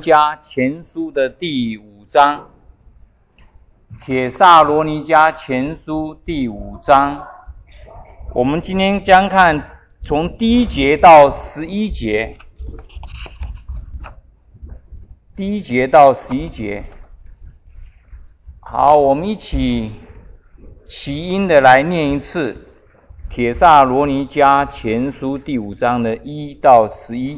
迦前书的第5章，帖撒罗尼迦前书第5章，我们今天将看从第1节到11节，第1节到11节。好，我们一起齐音的来念一次帖撒罗尼迦前书第5章的1到11。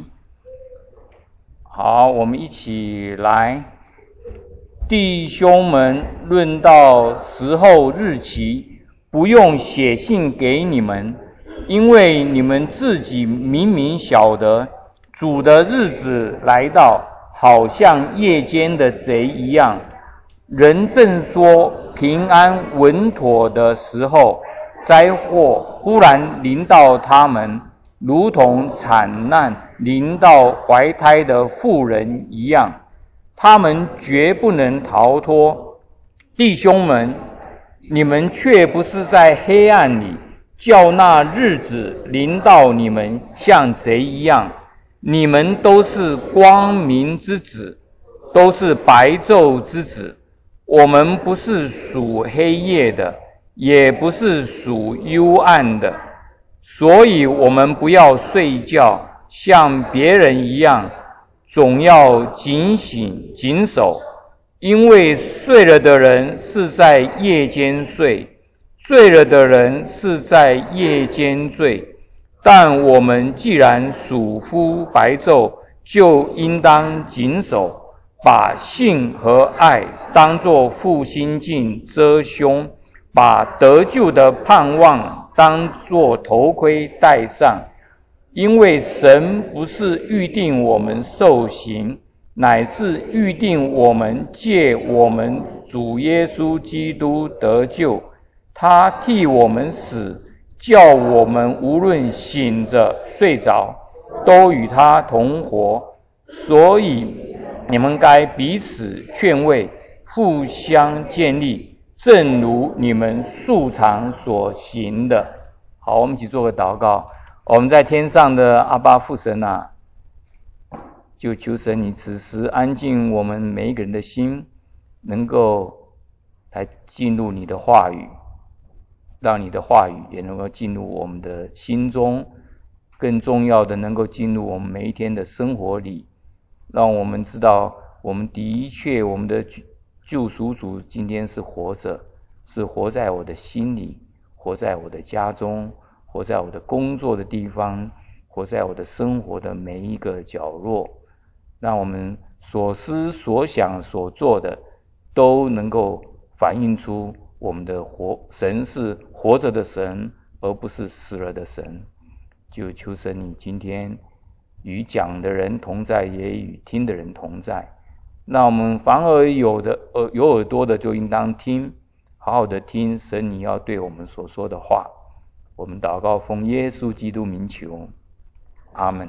好，我们一起来。弟兄们，论到时候日期，不用写信给你们，因为你们自己明明晓得，主的日子来到，好像夜间的贼一样。人正说平安稳妥的时候，灾祸忽然临到他们，如同惨难临到怀胎的妇人一样，他们绝不能逃脱。弟兄们，你们却不是在黑暗里，叫那日子临到你们像贼一样。你们都是光明之子，都是白昼之子。我们不是属黑夜的，也不是属幽暗的，所以我们不要睡觉，像别人一样，总要警醒谨守。因为睡了的人是在夜间睡，醉了的人是在夜间醉。但我们既然属乎白昼，就应当谨守，把信和爱当作护心镜遮胸，把得救的盼望当作头盔戴上。因为神不是预定我们受刑，乃是预定我们借我们主耶稣基督得救。他替我们死，叫我们无论醒着睡着，都与他同活。所以你们该彼此劝慰，互相建立，正如你们素常所行的。好，我们一起做个祷告。我们在天上的阿爸父神啊，就求神你此时安静我们每一个人的心，能够来进入你的话语，让你的话语也能够进入我们的心中，更重要的能够进入我们每一天的生活里，让我们知道我们的确我们的救赎主今天是活着，是活在我的心里，活在我的家中，活在我的工作的地方，活在我的生活的每一个角落，让我们所思所想所做的都能够反映出我们的神是活着的神，而不是死了的神。就求神你今天与讲的人同在，也与听的人同在。那我们凡而有耳朵的就应当听，好好的听神你要对我们所说的话。我们祷告奉耶稣基督名求，阿们。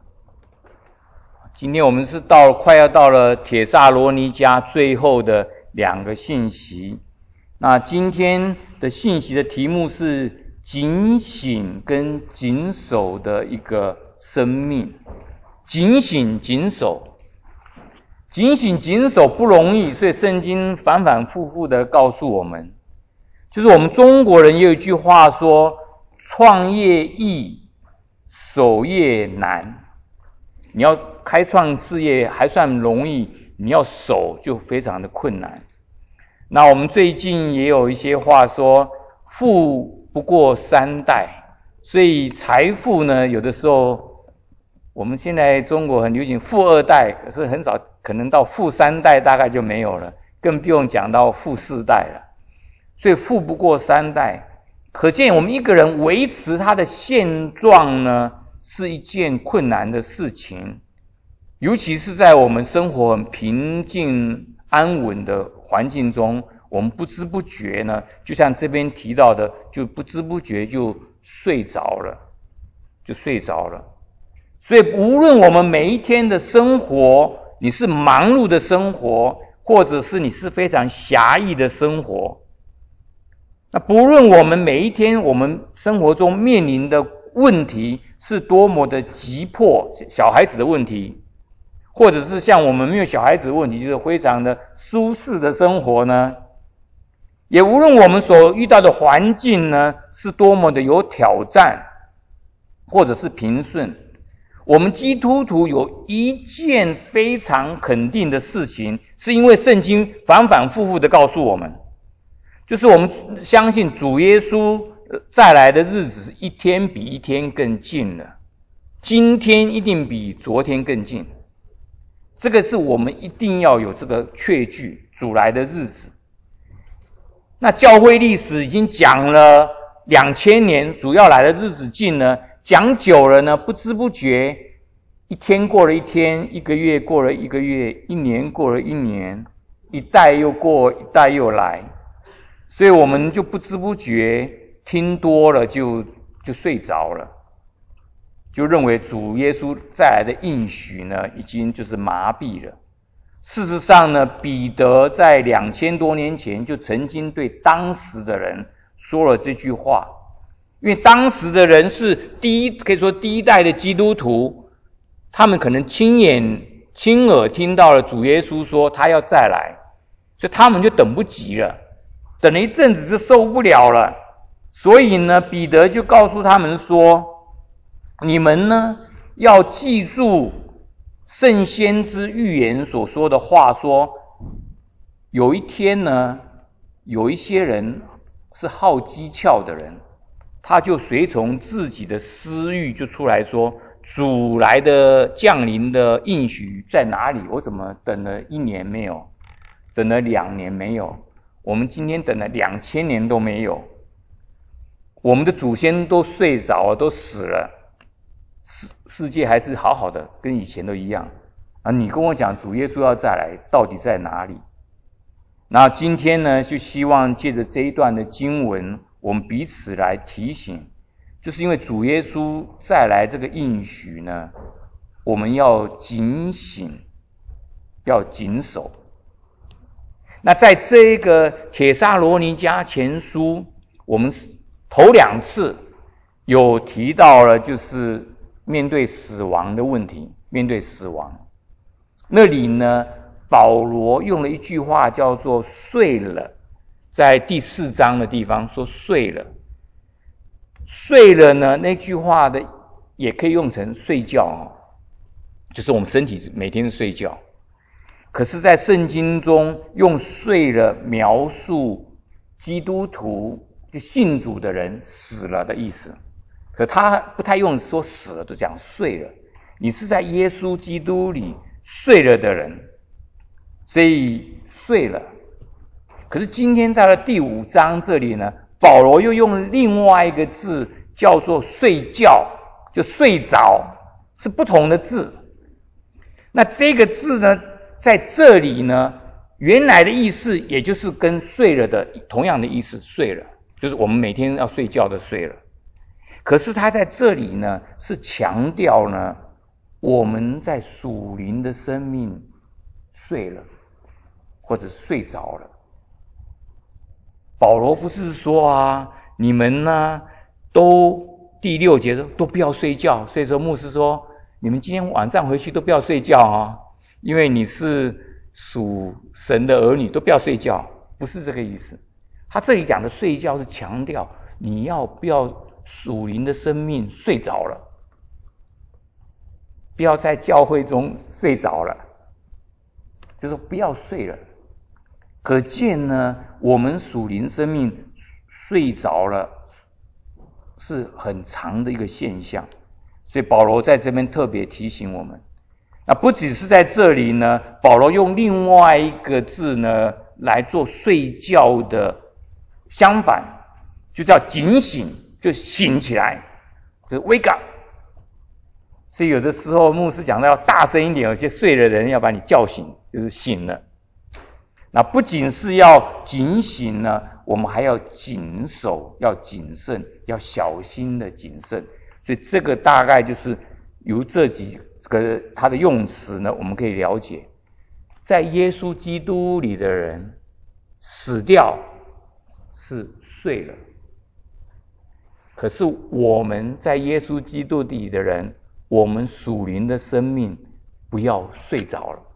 今天我们是快要到了帖撒罗尼迦最后的2个信息。那今天的信息的题目是警醒跟谨守的一个生命。警醒谨守，警醒谨守不容易，所以圣经反反复复的告诉我们，就是我们中国人也有一句话说，创业易，守业难。你要开创事业还算容易，你要守就非常的困难。那我们最近也有一些话说，富不过3代，所以财富呢，有的时候我们现在中国很流行富2代，可是很少可能到富3代大概就没有了，更不用讲到富4代了。所以富不过3代，可见我们一个人维持他的现状呢，是一件困难的事情，尤其是在我们生活很平静安稳的环境中，我们不知不觉呢，就像这边提到的，就不知不觉就睡着了。所以无论我们每一天的生活，你是忙碌的生活，或者是你是非常狭义的生活，那不论我们每一天我们生活中面临的问题是多么的急迫，小孩子的问题， 或者是像我们没有小孩子的问题，就是非常的舒适的生活呢？也无论我们所遇到的环境呢是多么的有挑战，或者是平顺，我们基督徒有一件非常肯定的事情，是因为圣经反反复复的告诉我们，就是我们相信主耶稣再来的日子一天比一天更近了，今天一定比昨天更近。这个是我们一定要有这个确据，主来的日子。那教会历史已经讲了2000年，主要来的日子近了，讲久了呢，不知不觉一天过了一天，一个月过了一个月，一年过了一年，一代又过，一代又来，所以我们就不知不觉听多了就睡着了，就认为主耶稣再来的应许呢，已经就是麻痹了。事实上呢，彼得在2000多年前就曾经对当时的人说了这句话，因为当时的人是可以说第一代的基督徒，他们可能亲耳听到了主耶稣说他要再来，所以他们就等不及了，等了一阵子就受不了了，所以呢，彼得就告诉他们说，你们呢要记住圣先知预言所说的话，说有一天呢，有一些人是好讥诮的人，他就随从自己的私欲就出来说，主来的降临的应许在哪里？我怎么等了1年没有，等了2年没有，我们今天等了2000年都没有，我们的祖先都睡着了，都死了，世界还是好好的，跟以前都一样啊！你跟我讲主耶稣要再来，到底在哪里？那今天呢，就希望借着这一段的经文，我们彼此来提醒，就是因为主耶稣再来这个应许呢，我们要警醒，要谨守。那在这个帖撒罗尼迦前书，我们头2次有提到了，就是面对死亡的问题，面对死亡，那里呢，保罗用了一句话叫做睡了，在第4章的地方说睡了。睡了呢，那句话的也可以用成睡觉，就是我们身体每天睡觉。可是在圣经中用睡了描述基督徒就信主的人死了的意思，可他不太用说死了，都讲睡了。你是在耶稣基督里睡了的人，所以睡了。可是今天在了第5章这里呢，保罗又用另外一个字叫做睡觉，就睡着，是不同的字。那这个字呢，在这里呢，原来的意思也就是跟睡了的同样的意思，睡了，就是我们每天要睡觉的睡了。可是他在这里呢，是强调呢，我们在属灵的生命睡了，或者睡着了。保罗不是说啊，你们呢都第6节都不要睡觉，所以说牧师说，你们今天晚上回去都不要睡觉啊，因为你是属神的儿女，都不要睡觉，不是这个意思。他这里讲的睡觉是强调你要不要属灵的生命睡着了，不要在教会中睡着了，就是说不要睡了。可见呢，我们属灵生命睡着了是很长的一个现象，所以保罗在这边特别提醒我们。那不只是在这里呢，保罗用另外一个字呢来做睡觉的相反，就叫警醒，就醒起来，就是 wake up。所以有的时候牧师讲到要大声一点，有些睡了的人要把你叫醒，就是醒了。那不仅是要警醒呢，我们还要谨守，要谨慎，要小心的谨慎。所以这个大概就是由这几个他的用词呢，我们可以了解，在耶稣基督里的人死掉是睡了，可是我们在耶稣基督里的人，我们属灵的生命不要睡着了，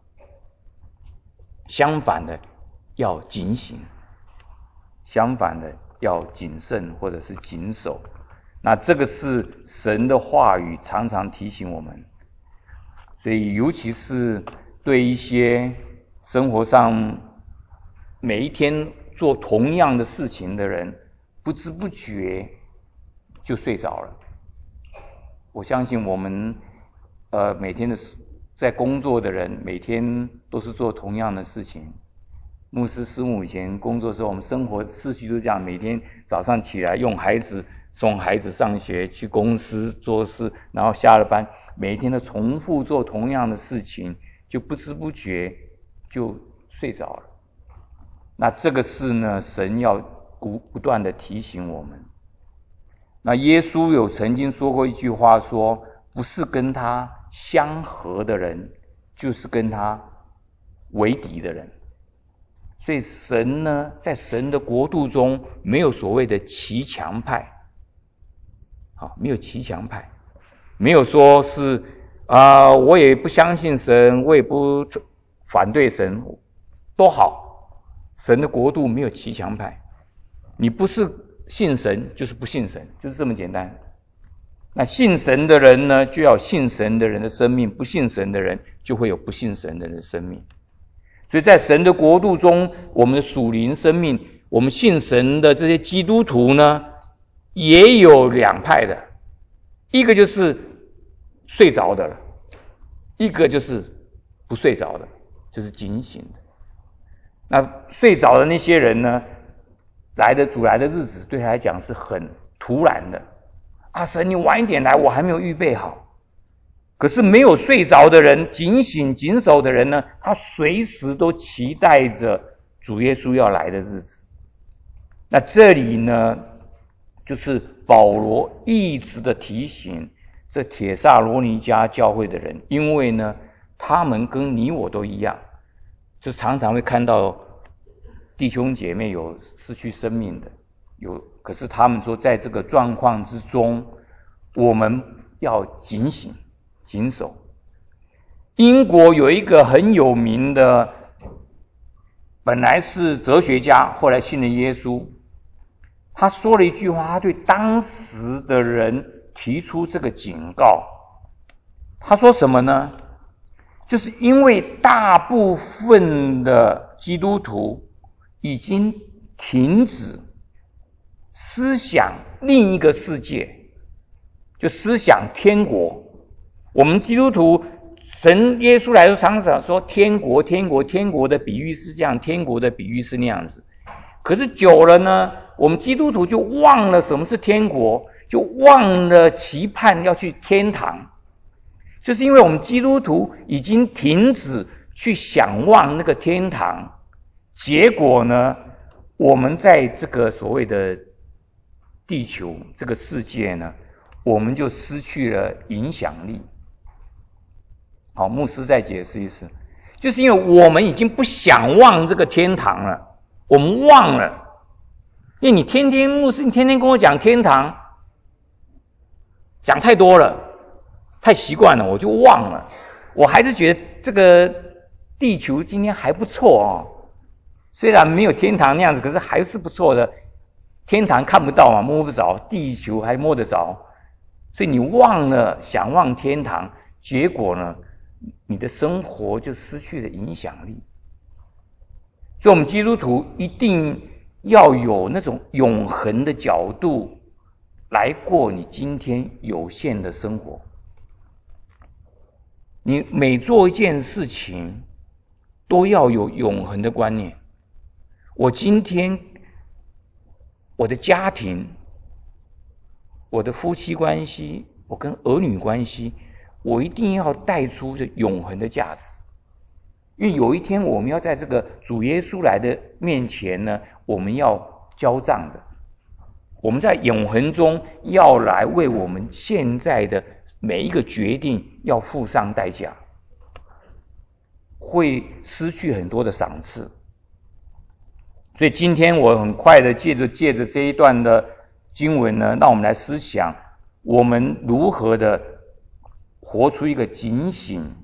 相反的要警醒，相反的要谨慎或者是谨守。那这个是神的话语常常提醒我们，所以尤其是对一些生活上每一天做同样的事情的人，不知不觉就睡着了。我相信我们每天的在工作的人，每天都是做同样的事情。牧师师母以前工作的时候，我们生活秩序都这样，每天早上起来送孩子上学，去公司做事，然后下了班，每一天都重复做同样的事情，就不知不觉就睡着了。那这个事呢，神要不断的提醒我们。那耶稣有曾经说过一句话，说不是跟他相合的人，就是跟他为敌的人。所以神呢，在神的国度中没有所谓的骑墙派，没有骑墙派，没有说是我也不相信神，我也不反对神，都好。神的国度没有骑墙派，你不是信神就是不信神，就是这么简单。那信神的人呢，就要信神的人的生命；不信神的人，就会有不信神的人的生命。所以在神的国度中，我们的属灵生命，我们信神的这些基督徒呢，也有两派的，一个就是睡着的了，一个就是不睡着的，就是警醒的。那睡着的那些人呢，主来的日子对他来讲是很突然的神你晚一点来，我还没有预备好。可是没有睡着的人，警醒谨守的人呢，他随时都期待着主耶稣要来的日子。那这里呢，就是保罗一直的提醒这帖撒罗尼迦教会的人，因为呢，他们跟你我都一样，就常常会看到弟兄姐妹有失去生命的，可是他们说在这个状况之中，我们要警醒谨守。英国有一个很有名的，本来是哲学家，后来信了耶稣。他说了一句话，他对当时的人提出这个警告。他说什么呢？就是因为大部分的基督徒已经停止思想另一个世界，就思想天国。我们基督徒，神耶稣来的时候常常说天国的比喻是这样，天国的比喻是那样子。可是久了呢，我们基督徒就忘了什么是天国，就忘了期盼要去天堂。就是因为我们基督徒已经停止去想望那个天堂，结果呢，我们在这个所谓的地球这个世界呢，我们就失去了影响力。好，牧师再解释一次，就是因为我们已经不想望这个天堂了，我们忘了。因为牧师你天天跟我讲天堂，讲太多了，太习惯了，我就忘了。我还是觉得这个地球今天还不错虽然没有天堂那样子，可是还是不错的。天堂看不到嘛，摸不着，地球还摸得着，所以你忘了想望天堂，结果呢，你的生活就失去了影响力。所以我们基督徒一定要有那种永恒的角度来过你今天有限的生活。你每做一件事情都要有永恒的观念。我今天我的家庭，我的夫妻关系，我跟儿女关系，我一定要带出这永恒的价值。因为有一天我们要在这个主耶稣来的面前呢，我们要交账的。我们在永恒中要来为我们现在的每一个决定要付上代价，会失去很多的赏赐。所以今天我很快的借着这一段的经文呢，让我们来思想我们如何的活出一个警醒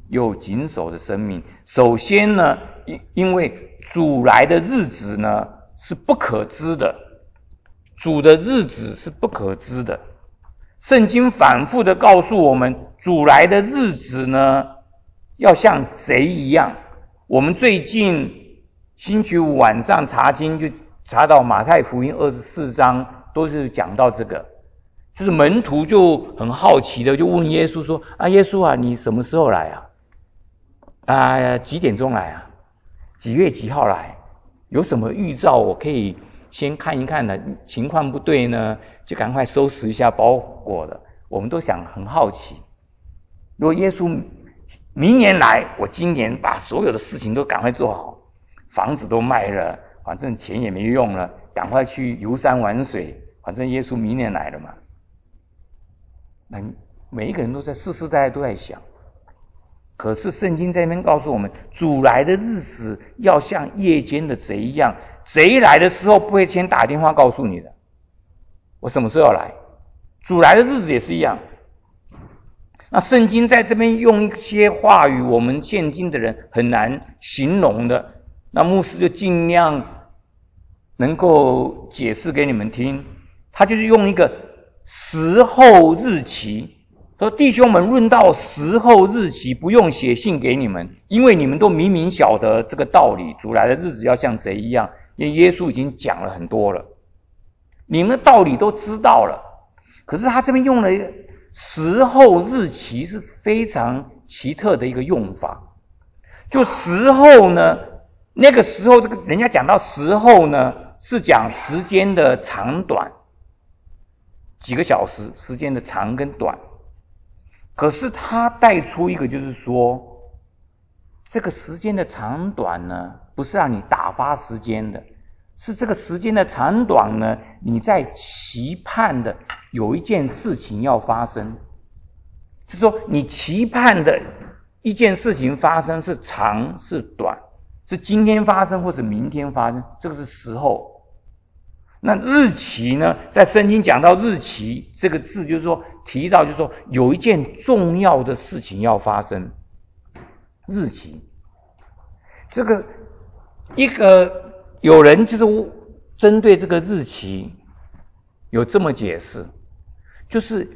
又谨守的生命。首先呢，因为主来的日子呢是不可知的，主的日子是不可知的。圣经反复的告诉我们，主来的日子呢要像贼一样。我们最近星期五晚上查经就查到马太福音24章，都是讲到这个，就是门徒就很好奇的就问耶稣说：耶稣啊，你什么时候来啊？几点钟来啊？几月几号来？有什么预兆我可以先看一看的？情况不对呢，就赶快收拾一下包裹了。我们都想很好奇，如果耶稣明年来，我今年把所有的事情都赶快做好，房子都卖了，反正钱也没用了，赶快去游山玩水，反正耶稣明年来了嘛。那每一个人都在世世代代都在想，可是圣经在那边告诉我们，主来的日子要像夜间的贼一样。贼来的时候不会先打电话告诉你的，我什么时候要来。主来的日子也是一样。那圣经在这边用一些话语，我们现今的人很难形容的，那牧师就尽量能够解释给你们听。他就是用一个时候日期，说弟兄们，论到时候日期，不用写信给你们，因为你们都明明晓得这个道理，主来的日子要像贼一样，因为耶稣已经讲了很多了，你们的道理都知道了。可是他这边用了时候日期，是非常奇特的一个用法。就时候呢，那个时候，这个人家讲到时候呢，是讲时间的长短，几个小时时间的长跟短。可是他带出一个，就是说这个时间的长短呢，不是让你打发时间的，是这个时间的长短呢，你在期盼的有一件事情要发生，就是说你期盼的一件事情发生是长是短，是今天发生或者明天发生，这个是时候。那日期呢，在圣经讲到日期这个字，就是说提到就是说有一件重要的事情要发生。日期这个一个有人就是针对这个日期有这么解释，就是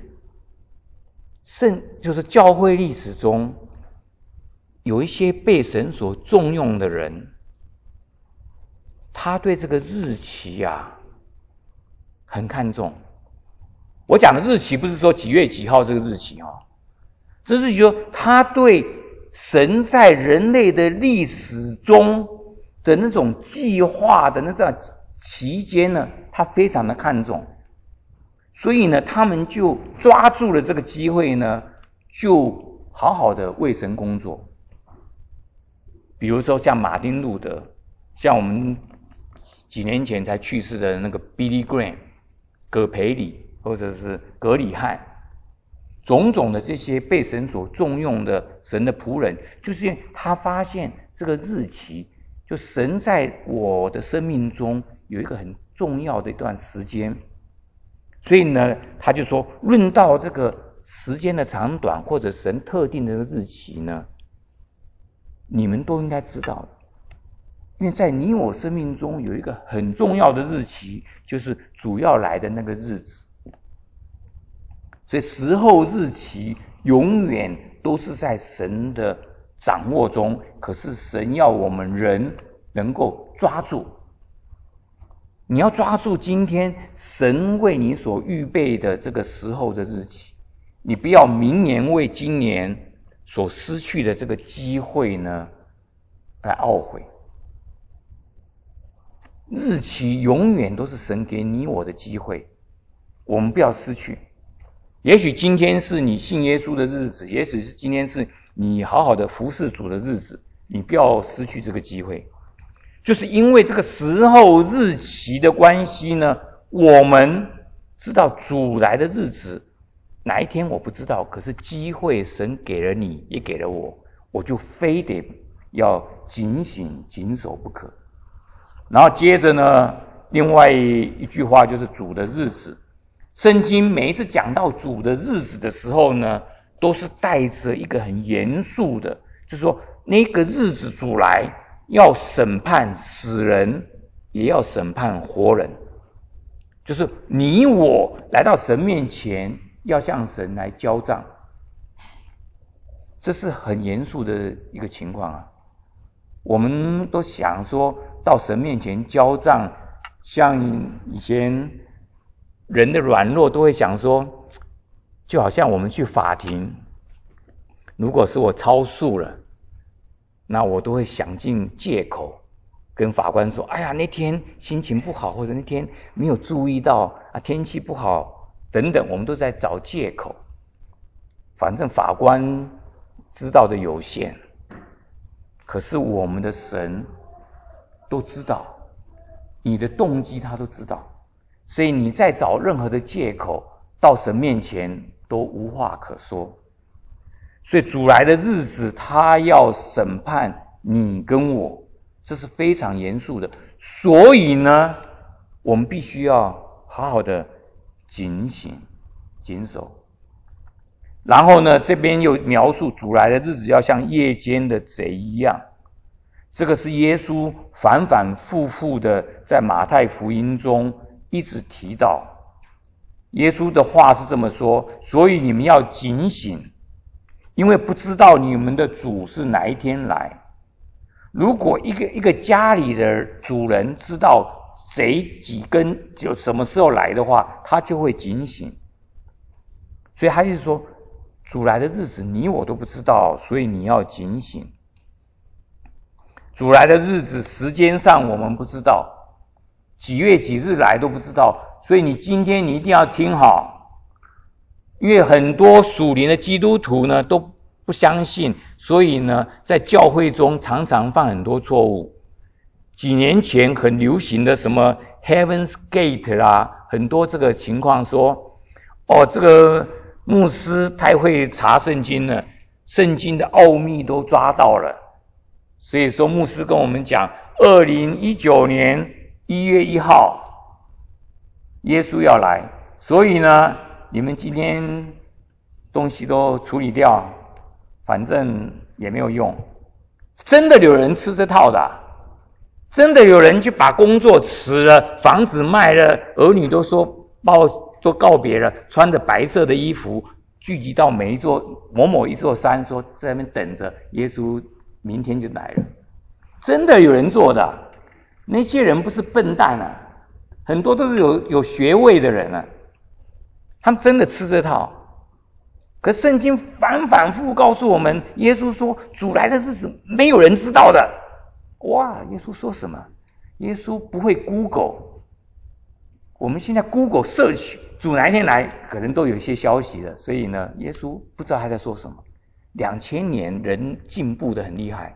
教会历史中有一些被神所重用的人，他对这个日期很看重。我讲的日期不是说几月几号这个日期这日期说他对神在人类的历史中的那种计划的那种期间呢，他非常的看重。所以呢，他们就抓住了这个机会呢，就好好的为神工作。比如说像马丁路德，像我们几年前才去世的那个 Billy Graham 葛培理，或者是葛理翰，种种的这些被神所重用的神的仆人，就是因为他发现这个日期，就神在我的生命中有一个很重要的一段时间，所以呢，他就说论到这个时间的长短或者神特定的日期呢，你们都应该知道的。因为在你我生命中有一个很重要的日期，就是主要来的那个日子。所以时候日期永远都是在神的掌握中，可是神要我们人能够抓住。你要抓住今天神为你所预备的这个时候的日期，你不要明年为今年所失去的这个机会呢来懊悔。日期永远都是神给你我的机会，我们不要失去。也许今天是你信耶稣的日子，也许是今天是你好好的服侍主的日子，你不要失去这个机会。就是因为这个时候日期的关系呢，我们知道主来的日子哪一天我不知道，可是机会神给了你也给了我，我就非得要警醒谨守不可。然后接着呢，另外一句话就是主的日子。圣经每一次讲到主的日子的时候呢， 都是带着一个很严肃的，就是说那个日子主来，要审判死人，也要审判活人。就是你我来到神面前，要向神来交账，这是很严肃的一个情况啊。我们都想说到神面前交账，像以前人的软弱都会想说，就好像我们去法庭，如果是我超速了，那我都会想尽借口跟法官说，哎呀，那天心情不好，或者那天没有注意到啊，天气不好等等，我们都在找借口。反正法官知道的有限，可是我们的神都知道，你的动机他都知道，所以你再找任何的借口到神面前都无话可说。所以主来的日子，他要审判你跟我，这是非常严肃的。所以呢，我们必须要好好的警醒、谨守。然后呢，这边又描述主来的日子要像夜间的贼一样。这个是耶稣反反复复的在马太福音中一直提到。耶稣的话是这么说，所以你们要警醒，因为不知道你们的主是哪一天来。如果一个家里的主人知道贼几根就什么时候来的话，他就会警醒。所以他就是说，主来的日子你我都不知道，所以你要警醒。主来的日子时间上我们不知道，几月几日来都不知道，所以你今天你一定要听好，因为很多属灵的基督徒呢都不相信，所以呢在教会中常常犯很多错误。几年前很流行的什么 Heaven's Gate 啦，很多这个情况说，这个牧师太会查圣经了，圣经的奥秘都抓到了。所以说牧师跟我们讲，2019年1月1号耶稣要来，所以呢你们今天东西都处理掉，反正也没有用。真的有人吃这套的，真的有人去把工作辞了，房子卖了，儿女都告别了，穿着白色的衣服聚集到某一座山，说在那边等着耶稣明天就来了。真的有人做的，那些人不是笨蛋啊，很多都是有学位的人啊，他们真的吃这套。可圣经反反复复告诉我们，耶稣说主来的日子没有人知道的。哇，耶稣说什么？耶稣不会 Google， 我们现在 Google search 主哪一天来，可能都有一些消息了，所以呢耶稣不知道他在说什么。2000年人进步的很厉害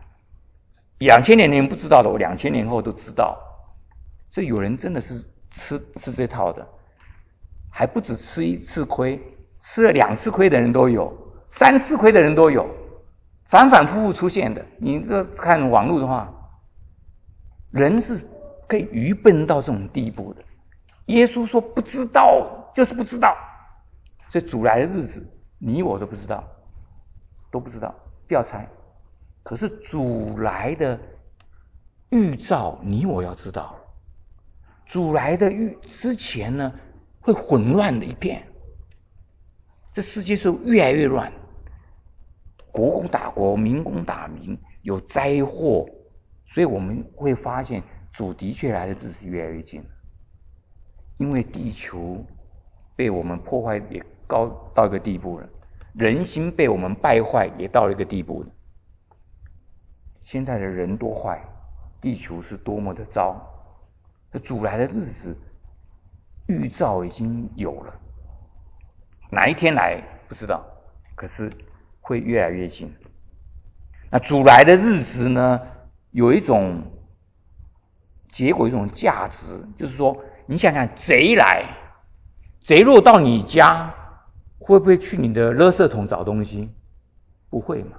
，2000年人不知道的，我2000年后都知道。所以有人真的是吃这套的，还不止吃1次亏，吃了2次亏的人都有，3次亏的人都有，反反复复出现的。你看网络的话，人是可以愚笨到这种地步的。耶稣说不知道就是不知道，所以主来的日子你我都不知道，不要猜。可是主来的预兆你我要知道，主来的之前呢会混乱的一片，这世界是越来越乱，国攻打国，民攻打民，有灾祸，所以我们会发现主的确来的日子越来越近，因为地球被我们破坏也到一个地步了，人心被我们败坏也到了一个地步了。现在的人多坏，地球是多么的糟，主来的日子预兆已经有了，哪一天来不知道，可是会越来越近。那主来的日子呢，有一种结果，一种价值，就是说你想想，贼若到你家，会不会去你的垃圾桶找东西？不会嘛，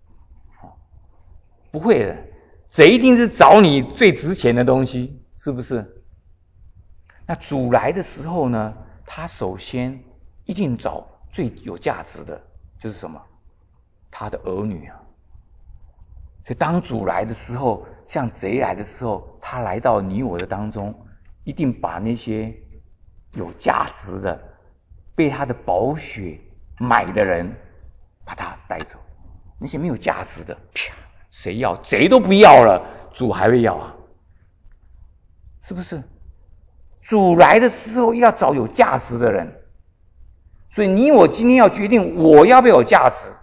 不会的，贼一定是找你最值钱的东西，是不是？那主来的时候呢，他首先一定找最有价值的， 就是什么？他的儿女啊。所以当主来的时候，像贼来的时候，他来到你我的当中，一定把那些有价值的、被他的宝血买的人，把他带走。那些没有价值的，啪，谁要？贼都不要了，主还会要啊？是不是？主来的时候要找有价值的人。所以你我今天要决定，我要不要有价值？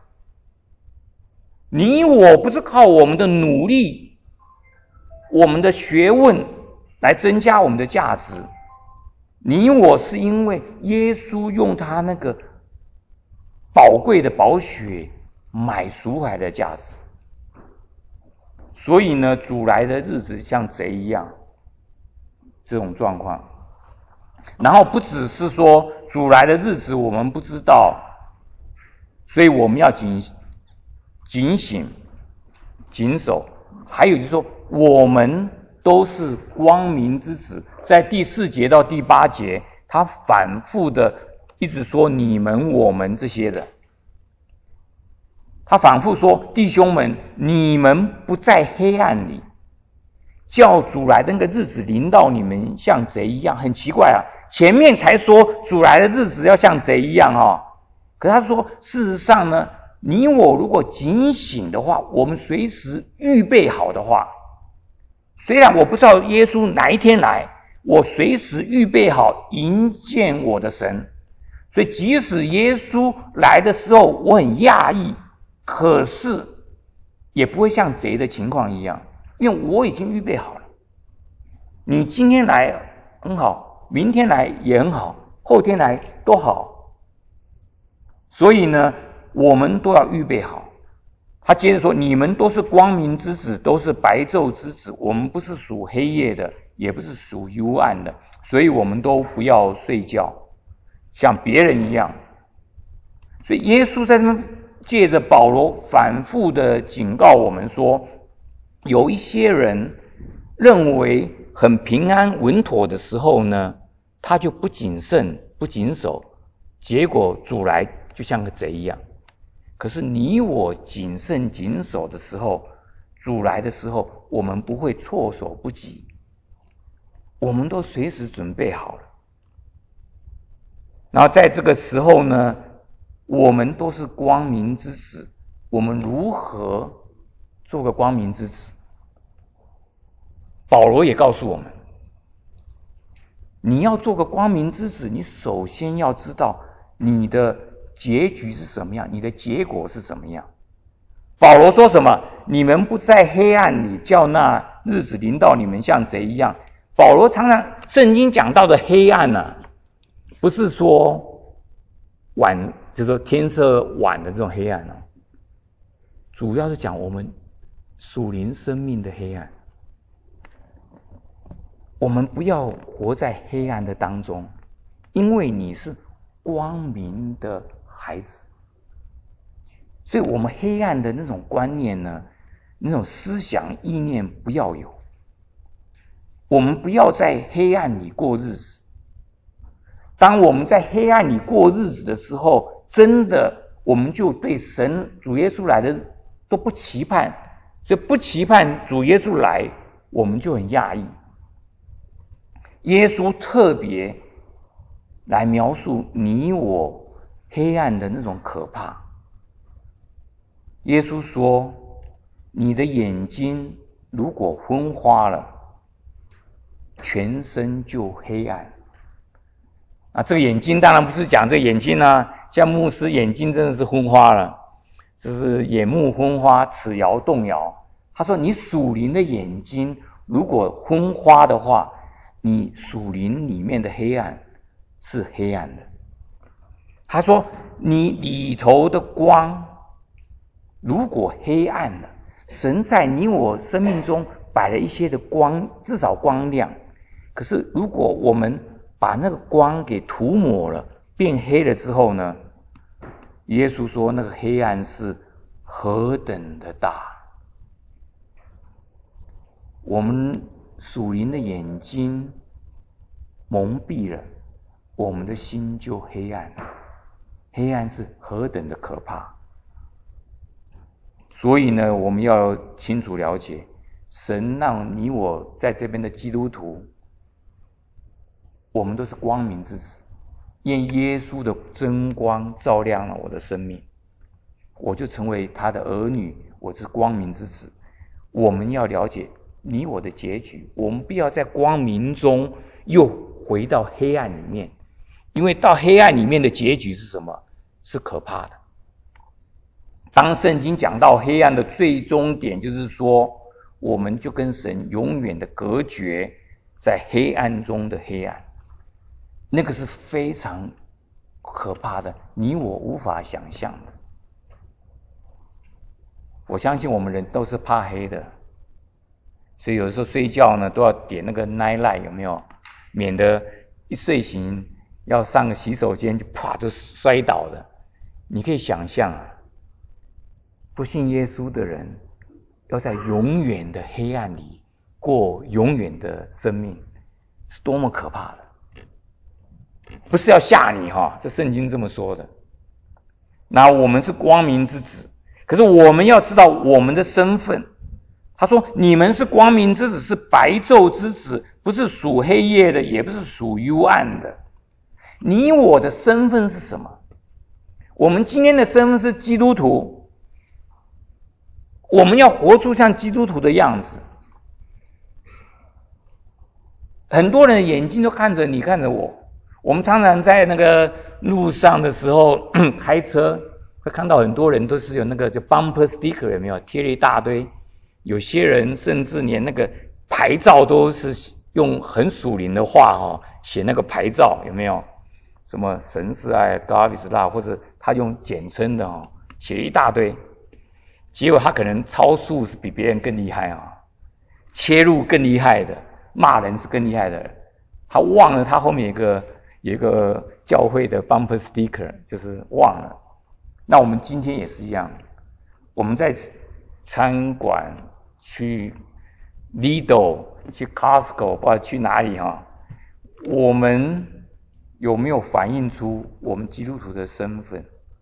你我不是靠我们的努力、我们的学问来增加我们的价值，你我是因为耶稣用他那个宝贵的宝血买赎回来的价值。所以呢，主来的日子像贼一样，这种状况。然后不只是说主来的日子我们不知道，所以我们要警醒、谨守。还有就是说，我们都是光明之子。在第4节到第8节，他反复的一直说你们、我们这些人。他反复说：“弟兄们，你们不在黑暗里，叫主来的那个日子临到你们，像贼一样。”很奇怪啊，前面才说主来的日子要像贼一样哦，可他说事实上呢，你我如果警醒的话，我们随时预备好的话，虽然我不知道耶稣哪一天来，我随时预备好迎见我的神。所以即使耶稣来的时候我很讶异，可是也不会像贼的情况一样，因为我已经预备好了。你今天来很好，明天来也很好，后天来都好。所以呢，我们都要预备好。他接着说，你们都是光明之子，都是白昼之子，我们不是属黑夜的，也不是属幽暗的，所以我们都不要睡觉，像别人一样。所以耶稣在这边借着保罗反复的警告我们说，有一些人认为很平安稳妥的时候呢，他就不谨慎不谨守，结果主来就像个贼一样。可是你我谨慎谨守的时候，主来的时候，我们不会措手不及，我们都随时准备好了。然后在这个时候呢，我们都是光明之子，我们如何做个光明之子？保罗也告诉我们，你要做个光明之子，你首先要知道你的结局是什么样，你的结果是怎么样。保罗说什么？你们不在黑暗里，叫那日子临到你们像贼一样。保罗常常圣经讲到的黑暗啊，不是说晚，就是说天色晚的这种黑暗啊，主要是讲我们属灵生命的黑暗。我们不要活在黑暗的当中，因为你是光明的孩子。所以我们黑暗的那种观念呢，那种思想意念不要有。我们不要在黑暗里过日子。当我们在黑暗里过日子的时候，真的我们就对神主耶稣来的都不期盼，所以不期盼主耶稣来，我们就很讶异。耶稣特别来描述你我黑暗的那种可怕。耶稣说，你的眼睛如果昏花了，全身就黑暗。这个眼睛当然不是讲这个眼睛啊，像牧师眼睛真的是昏花了，这是眼目昏花，齿摇动摇。他说你属灵的眼睛如果昏花的话，你属灵里面的黑暗是黑暗的。他说你里头的光如果黑暗了，神在你我生命中摆了一些的光，至少光亮。可是如果我们把那个光给涂抹了，变黑了之后呢，耶稣说那个黑暗是何等的大。我们属灵的眼睛蒙蔽了，我们的心就黑暗了。 黑暗是何等的可怕。所以呢，我们要清楚了解，神让你我在这边的基督徒，我们都是光明之子，因耶稣的真光照亮了我的生命，我就成为他的儿女，我是光明之子。我们要了解你我的结局，我们不要在光明中又回到黑暗里面，因为到黑暗里面的结局是什么？是可怕的。当圣经讲到黑暗的最终点，就是说我们就跟神永远的隔绝在黑暗中的黑暗，那个是非常可怕的，你我无法想象的。我相信我们人都是怕黑的，所以有的时候睡觉呢都要点那个 night light， 有没有？免得一睡醒要上个洗手间就啪就摔倒了。你可以想象啊，不信耶稣的人要在永远的黑暗里过永远的生命，是多么可怕的。不是要吓你哈，这圣经这么说的。那我们是光明之子，可是我们要知道我们的身份。他说你们是光明之子，是白昼之子，不是属黑夜的，也不是属幽暗的。你我的身份是什么？我们今天的身份是基督徒，我们要活出像基督徒的样子。很多人的眼睛都看着你，看着我。我们常常在那个路上的时候开车，会看到很多人都是有那个叫 bumper sticker， 有没有？贴了一大堆。有些人甚至连那个牌照都是用很属灵的话写那个牌照，有没有？什么神是爱 God is love， 或者他用简称的写了一大堆。结果他可能超速是比别人更厉害切入更厉害的，骂人是更厉害的。他忘了他后面有一个教会的 bumper sticker， 就是忘了。那我们今天也是一样，我们在餐馆去 Lidl 去 Costco 不知道去哪里我们有没有反映出我们基督徒的身份？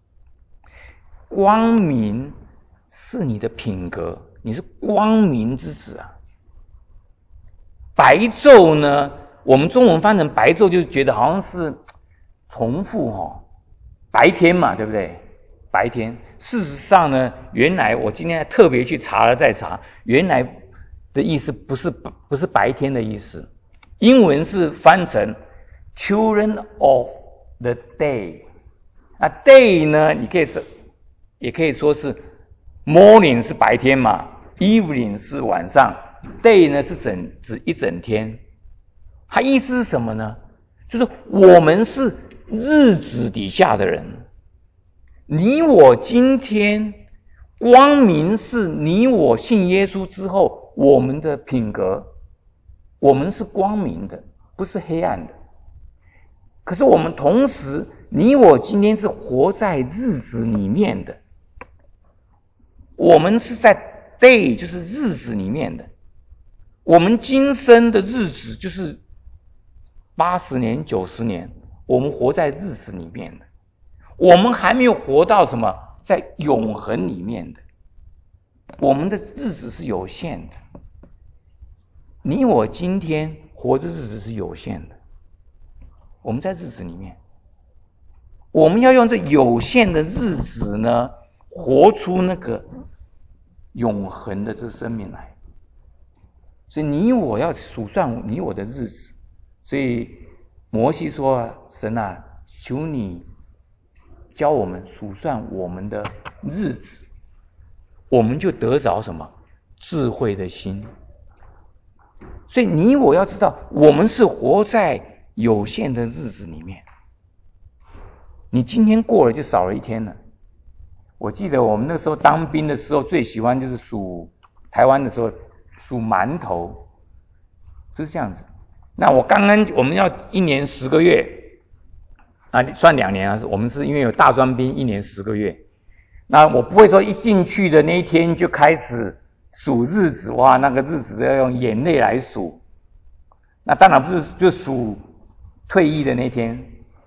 光明是你的品格，你是光明之子啊。白昼呢，我们中文翻成白昼，就是觉得好像是重复白天嘛，对不对？白天，事实上呢，原来我今天特别去查了再查，原来的意思不是白天的意思，英文是翻成 children of the day。那 day 呢，也可以说是 morning 是白天嘛 ，evening 是晚上 ，day 呢是指一整天。它意思是什么呢？就是我们是日子底下的人。你我今天光明是你我信耶稣之后我们的品格，我们是光明的，不是黑暗的。可是我们同时，你我今天是活在日子里面的，我们是在 day 就是日子里面的，我们今生的日子就是80年90年，我们活在日子里面的，我们还没有活到什么在永恒里面的，我们的日子是有限的。你我今天活的日子是有限的，我们在日子里面，我们要用这有限的日子呢，活出那个永恒的这生命来。所以你我要数算你我的日子。所以摩西说：“神啊，求你教我们数算我们的日子，我们就得着什么智慧的心。”所以你我要知道，我们是活在有限的日子里面。你今天过了就少了一天了。我记得我们那时候当兵的时候，最喜欢就是数台湾的时候数馒头，就是这样子。那我们要1年10个月算2年我们是因为有大专兵1年10个月。那我不会说一进去的那一天就开始数日子，哇，那个日子要用眼泪来数。那当然不是就数退役的那天，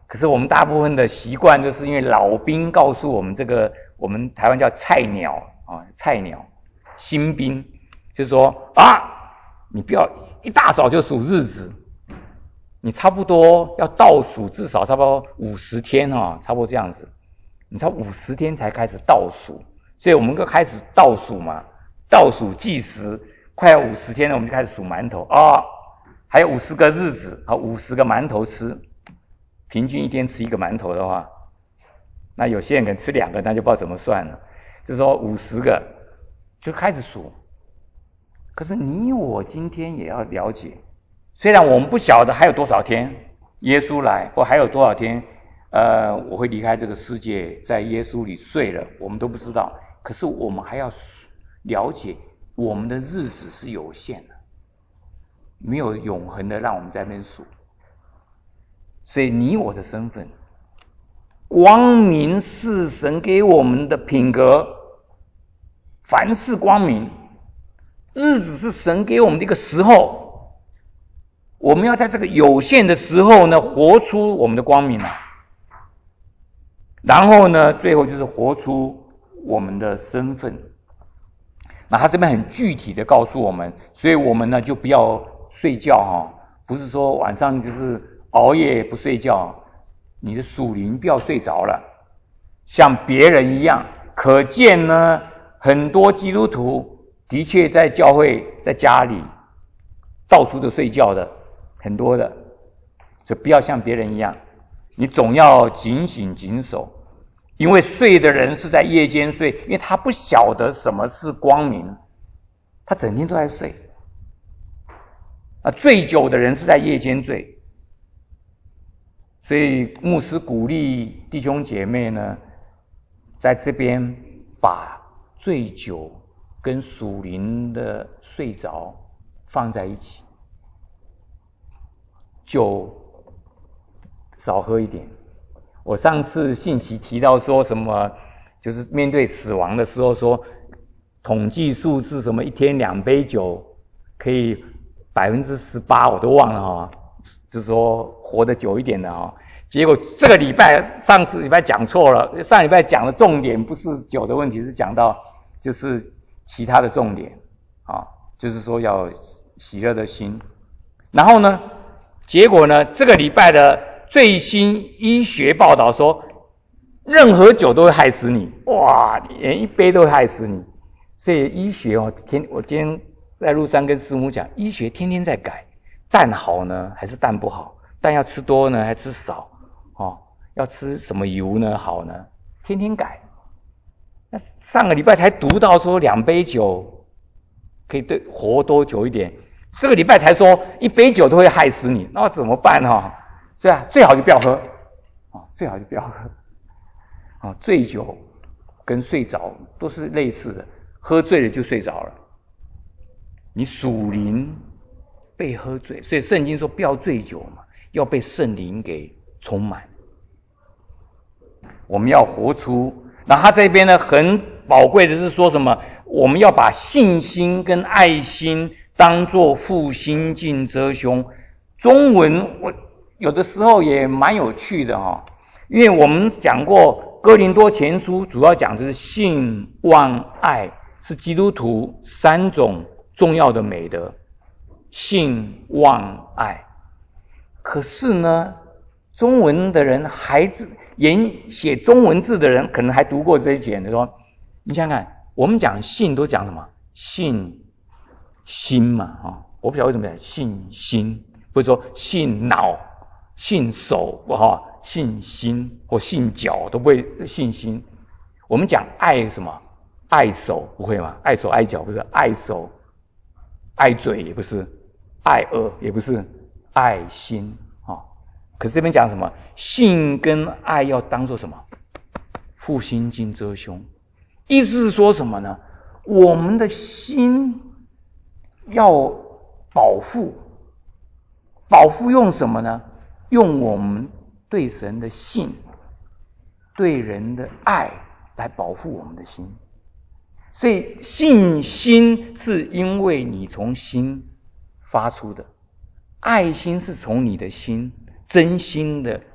可是我们大部分的习惯，就是因为老兵告诉我们这个，我们台湾叫菜鸟啊，菜鸟、新兵，就是说你不要一大早就数日子，你差不多要倒数至少差不多50天差不多这样子，你差不多50天才开始倒数，所以我们就开始倒数嘛，倒数计时，快要50天了，我们就开始数馒头还有50个日子50个馒头吃。平均一天吃1个馒头的话，那有些人可能吃2个，那就不知道怎么算了。就是说50个就开始数。可是你我今天也要了解，虽然我们不晓得还有多少天耶稣来，或还有多少天我会离开这个世界，在耶稣里睡了，我们都不知道。可是我们还要了解，我们的日子是有限的，没有永恒的让我们在那边数。所以你我的身份，光明是神给我们的品格，凡事光明，日子是神给我们的一个时候，我们要在这个有限的时候呢，活出我们的光明来，然后呢，最后就是活出我们的身份。那他这边很具体的告诉我们，所以我们呢就不要睡觉不是说晚上就是熬夜不睡觉，你的属灵不要睡着了，像别人一样。可见呢，很多基督徒的确在教会、在家里到处都睡觉的，很多的，所以不要像别人一样，你总要警醒谨守，因为睡的人是在夜间睡，因为他不晓得什么是光明，他整天都在睡。醉酒的人是在夜间醉。所以牧师鼓励弟兄姐妹呢，在这边把醉酒跟属灵的睡着放在一起，酒少喝一点。我上次信息提到说什么，就是面对死亡的时候说，统计数字什么1天2杯酒可以18%，我都忘了就是说活得久一点的结果这个礼拜上次礼拜讲错了，上礼拜讲的重点不是酒的问题，是讲到就是其他的重点就是说要喜乐的心。然后呢，结果呢，这个礼拜的最新医学报道说，任何酒都会害死你，连1杯都会害死你。所以医学我今天在路上跟师母讲，医学天天在改，蛋好呢还是蛋不好，蛋要吃多呢还吃少要吃什么油呢好呢，天天改。那上个礼拜才读到说2杯酒可以活多久一点，这个礼拜才说1杯酒都会害死你，那怎么办是啊，最好就不要喝最好就不要喝醉酒跟睡着都是类似的，喝醉了就睡着了，你属灵被喝醉，所以圣经说不要醉酒嘛，要被圣灵给充满。我们要活出，那他这边呢很宝贵的是说什么？我们要把信心跟爱心当作复兴镜遮胸。中文我有的时候也蛮有趣的因为我们讲过哥林多前书主要讲就是信望爱是基督徒3种重要的美德，信望爱。可是呢，中文的人写中文字的人可能还读过这一卷的说，你想想看，我们讲信都讲什么？信心嘛我不晓得为什么讲信心，或者说信脑、信手信心或信脚都不会信心。我们讲爱什么？爱手不会吗？爱手爱脚不是，爱手爱嘴也不是，爱耳也不是，爱心可是这边讲什么？信跟爱要当作什么？复兴镜遮胸。意思是说什么呢？我们的心要保护，保护用什么呢？用我们对神的信，对人的爱来保护我们的心。所以信心是因为你从心发出的，爱心是从你的心真心的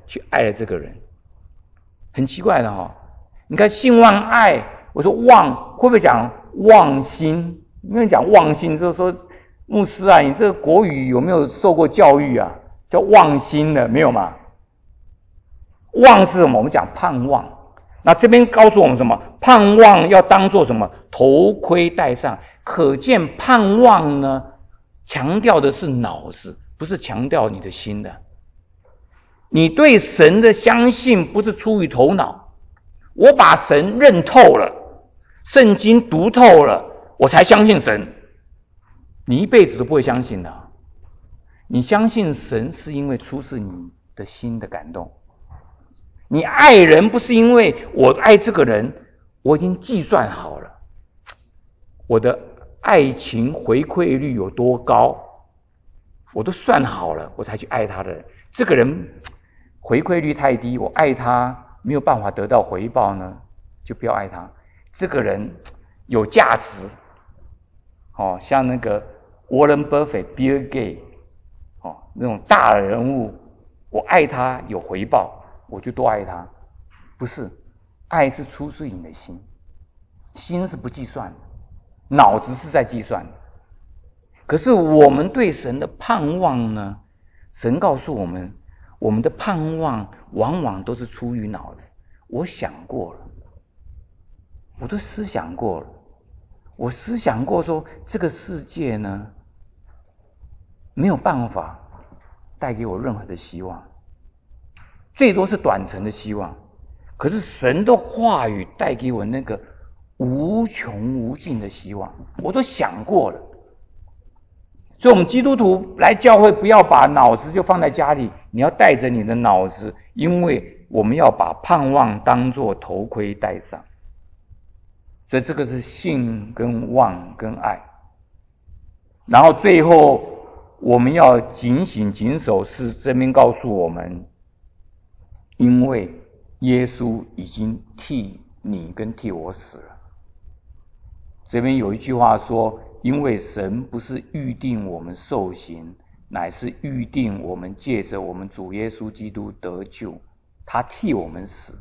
去爱了这个人。很奇怪的你看信望爱，我说望会不会讲忘心？因为讲忘心就是说，牧师啊，你这个国语有没有受过教育啊？叫忘心的没有吗？望是什么？我们讲盼望。那这边告诉我们什么？盼望要当作什么？头盔戴上。可见盼望呢，强调的是脑子，不是强调你的心的。你对神的相信不是出于头脑，我把神认透了，圣经读透了，我才相信神。你一辈子都不会相信的。你相信神是因为出自你的心的感动。你爱人不是因为我爱这个人，我已经计算好了，我的爱情回馈率有多高，我都算好了，我才去爱他的人。这个人回馈率太低，我爱他没有办法得到回报呢，就不要爱他。这个人有价值，像那个 Warren Buffett、Bill Gates，那种大人物，我爱他有回报，我就多爱他。不是，爱是出自你的心，心是不计算的，脑子是在计算的。可是我们对神的盼望呢？神告诉我们，我们的盼望往往都是出于脑子。我想过了，我都思想过了，我思想过说，这个世界呢，没有办法带给我任何的希望，最多是短程的希望。可是神的话语带给我那个无穷无尽的希望，我都想过了。所以我们基督徒来教会，不要把脑子就放在家里，你要带着你的脑子，因为我们要把盼望当作头盔戴上。所以这个是信跟望跟爱。然后最后我们要警醒谨守，是这边告诉我们，因为耶稣已经替你跟替我死了。这边有一句话说，因为神不是预定我们受刑，乃是预定我们借着我们主耶稣基督得救，他替我们死。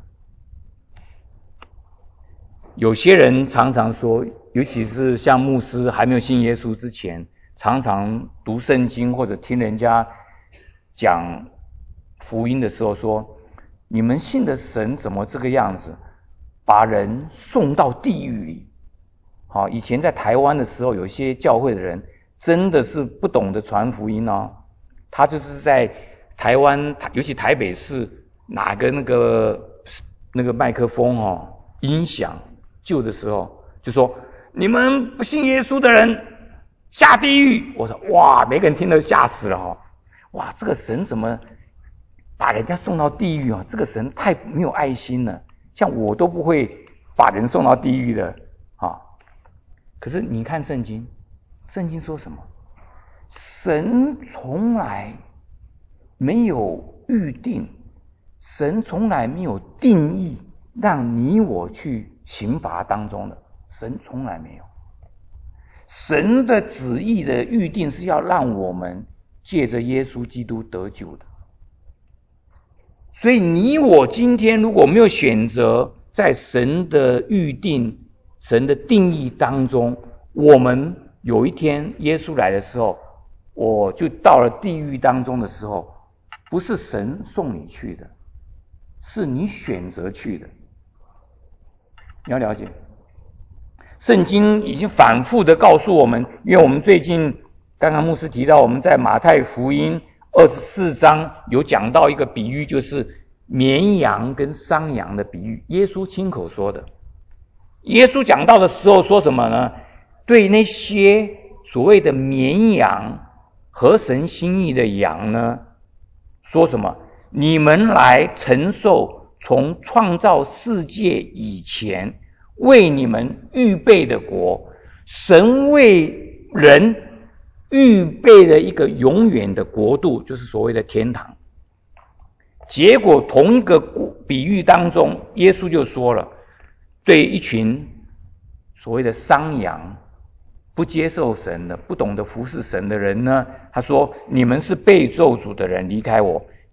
有些人常常说，尤其是像牧师还没有信耶稣之前，常常读圣经或者听人家讲福音的时候说，你们信的神怎么这个样子，把人送到地狱里。以前在台湾的时候，有些教会的人真的是不懂得传福音他就是在台湾，尤其台北市哪个那个麦克风音响旧的时候，就说你们不信耶稣的人下地狱。我说哇，每个人听了吓死了哇，这个神怎么把人家送到地狱这个神太没有爱心了，像我都不会把人送到地狱的可是你看圣经，圣经说什么？神从来没有预定，神从来没有定义让你我去刑罚当中的，神从来没有。神的旨意的预定是要让我们借着耶稣基督得救的。所以你我今天如果没有选择在神的预定、神的定义当中，我们有一天耶稣来的时候，我就到了地狱当中的时候，不是神送你去的，是你选择去的。你要了解，圣经已经反复的告诉我们，因为我们最近刚刚牧师提到，我们在马太福音24章有讲到一个比喻，就是绵羊跟山羊的比喻，耶稣亲口说的。耶稣讲到的时候说什么呢？对那些所谓的绵羊合神心意的羊呢，说什么？你们来承受从创造世界以前为你们预备的国，神为人预备了一个永远的国度，就是所谓的天堂。结果同一个比喻当中，耶稣就说了，对一群所谓的山羊，不接受神的、不懂得服侍神的人呢，他说：你们是被咒诅的人，离开我，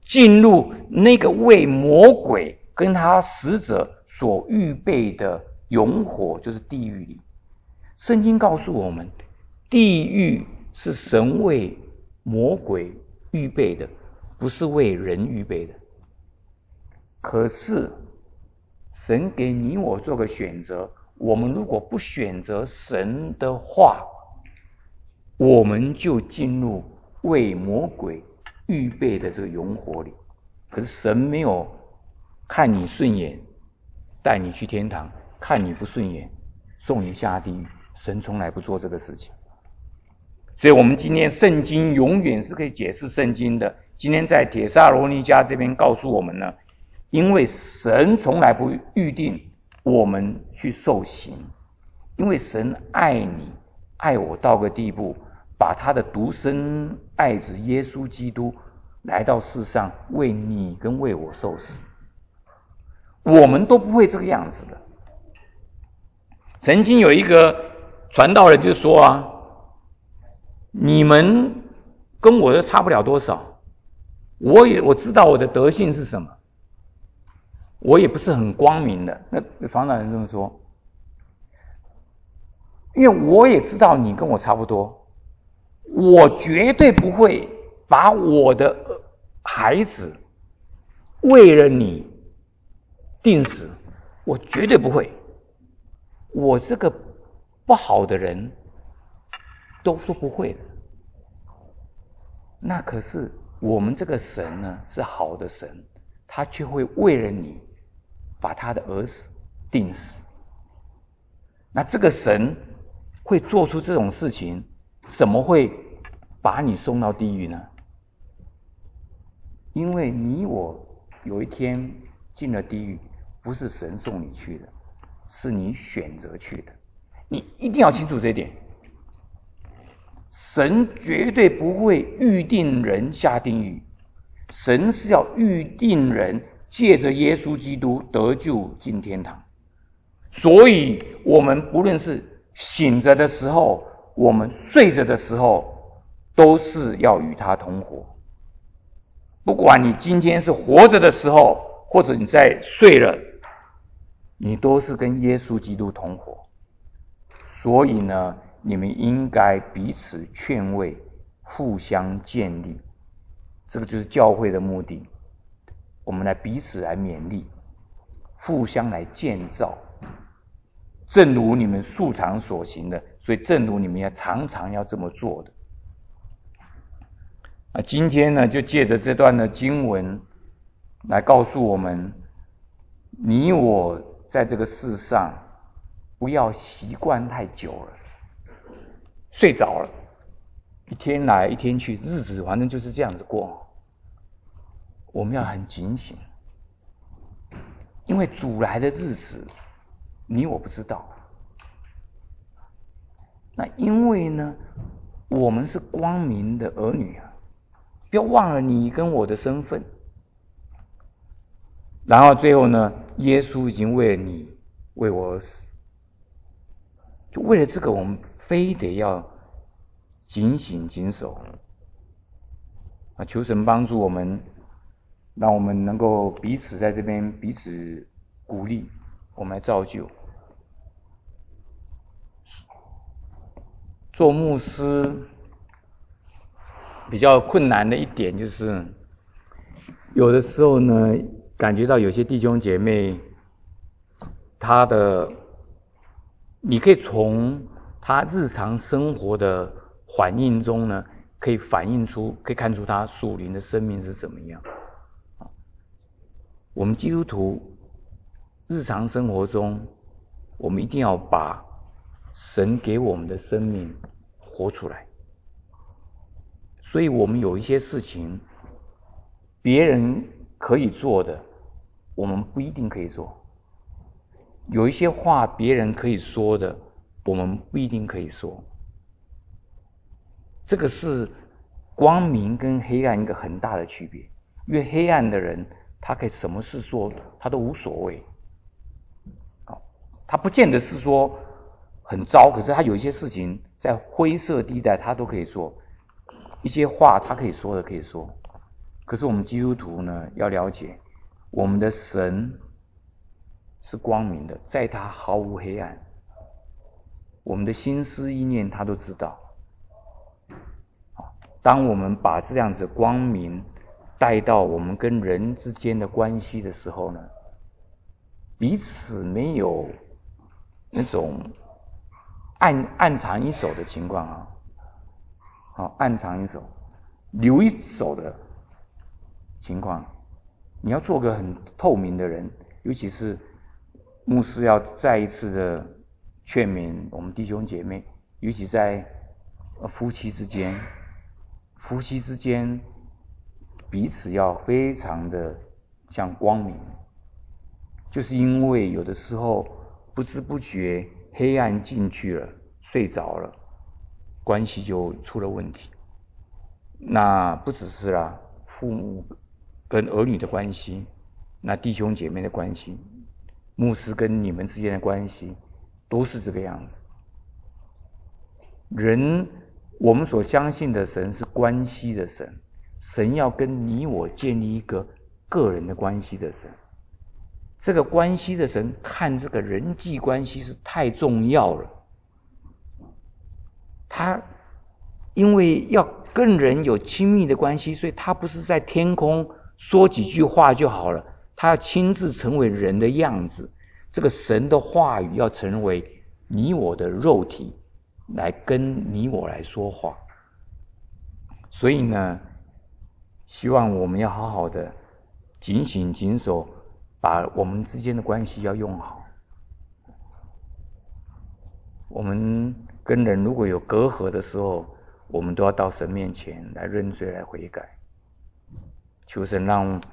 进入那个为魔鬼跟他使者所预备的永火，就是地狱里。圣经告诉我们，地狱是神为魔鬼预备的，不是为人预备的。可是神给你我做个选择，我们如果不选择神的话，我们就进入为魔鬼预备的这个永火里。可是神没有看你顺眼带你去天堂，看你不顺眼送你下地狱，神从来不做这个事情。所以我们今天圣经永远是可以解释圣经的。今天在帖撒罗尼迦这边告诉我们呢，因为神从来不预定我们去受刑，因为神爱你爱我到个地步，把他的独生爱子耶稣基督来到世上，为你跟为我受死。我们都不会这个样子的。曾经有一个传道人就说啊，你们跟我都差不了多少，我知道我的德性是什么，我也不是很光明的。那传道人这么说，因为我也知道你跟我差不多，我绝对不会把我的孩子为了你定死，我绝对不会。我这个不好的人都说不会的。那可是我们这个神呢，是好的神，他却会为了你把他的儿子定死。那这个神会做出这种事情，怎么会把你送到地狱呢？因为你我有一天进了地狱，不是神送你去的，是你选择去的。你一定要清楚这一点。神绝对不会预定人下地狱，神是要预定人借着耶稣基督得救进天堂。所以我们不论是醒着的时候，我们睡着的时候，都是要与他同活。不管你今天是活着的时候，或者你在睡了，你都是跟耶稣基督同活。所以呢，你们应该彼此劝慰，互相建立，这个就是教会的目的。我们来彼此来勉励，互相来建造，正如你们素常所行的，所以正如你们要常常要这么做的。今天呢，就借着这段的经文来告诉我们，你我在这个世上不要习惯太久了，睡着了，一天来一天去，日子反正就是这样子过。我们要很警醒，因为主来的日子你我不知道。那因为呢，我们是光明的儿女啊，不要忘了你跟我的身份。然后最后呢，耶稣已经为了你为我而死，就为了这个，我们非得要警醒谨守。求神帮助我们，让我们能够彼此在这边彼此鼓励，我们来造就。做牧师比较困难的一点就是，有的时候呢，感觉到有些弟兄姐妹，你可以从他日常生活的反应中呢，可以看出他属灵的生命是怎么样。我们基督徒日常生活中，我们一定要把神给我们的生命活出来。所以我们有一些事情，别人可以做的，我们不一定可以做。有一些话别人可以说的，我们不一定可以说。这个是光明跟黑暗一个很大的区别。因为黑暗的人，他可以什么事做他都无所谓，他不见得是说很糟，可是他有一些事情在灰色地带他都可以做，一些话他可以说的可以说。 可是我们基督徒呢，要了解，我们的神是光明的，在他毫无黑暗。我们的心思意念他都知道。当我们把这样子的光明带到我们跟人之间的关系的时候呢，彼此没有那种暗藏一手的情况啊，好，暗藏一手、留一手的情况。你要做个很透明的人，尤其是牧师要再一次的劝勉我们弟兄姐妹，尤其在夫妻之间彼此要非常的像光明，就是因为有的时候不知不觉黑暗进去了，睡着了，关系就出了问题。那不只是父母跟儿女的关系，那弟兄姐妹的关系，牧师跟你们之间的关系，都是这个样子。人，我们所相信的神是关系的神，神要跟你我建立一个个人的关系的神。这个关系的神看这个人际关系是太重要了，他因为要跟人有亲密的关系，所以他不是在天空说几句话就好了，他要亲自成为人的样子。这个神的话语要成为你我的肉体，来跟你我来说话。所以呢，希望我们要好好的警醒谨守，把我们之间的关系要用好。我们跟人如果有隔阂的时候，我们都要到神面前来认罪，来悔改，求神让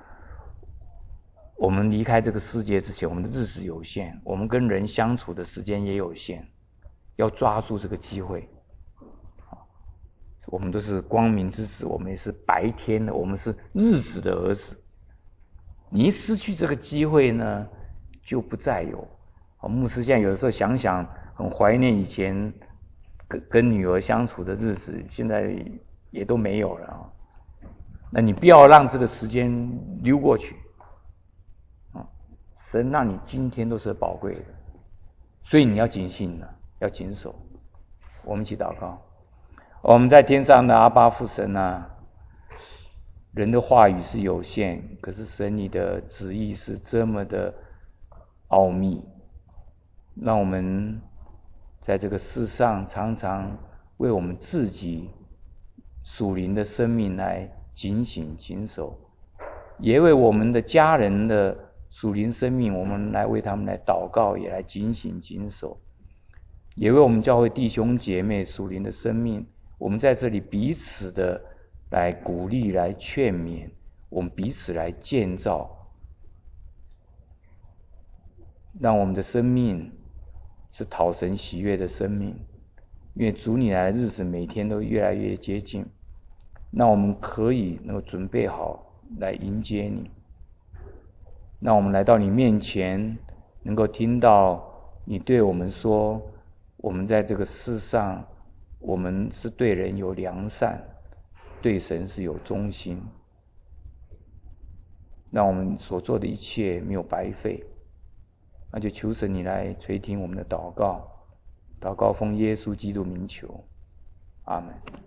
我们离开这个世界之前，我们的日子有限，我们跟人相处的时间也有限，要抓住这个机会。我们都是光明之子，我们也是白天的，我们是日子的儿子。你一失去这个机会呢，就不再有。牧师现在有的时候想想，很怀念以前跟女儿相处的日子，现在也都没有了啊。那你不要让这个时间溜过去啊！神让你今天都是宝贵的，所以你要谨信了，要谨守。我们一起祷告。我们在天上的阿爸父神啊，人的话语是有限，可是神你的旨意是这么的奥秘，让我们在这个世上常常为我们自己属灵的生命来警醒谨守，也为我们的家人的属灵生命，我们来为他们来祷告，也来警醒谨守，也为我们教会弟兄姐妹属灵的生命，我们在这里彼此的来鼓励，来劝勉，我们彼此来建造，让我们的生命是讨神喜悦的生命。因为主你来的日子每天都越来越接近，那我们可以能够准备好来迎接你。让我们来到你面前，能够听到你对我们说，我们在这个世上，我们是对人有良善，对神是有忠心，让我们所做的一切没有白费。那就求神你来垂听我们的祷告，祷告奉耶稣基督名求，阿们。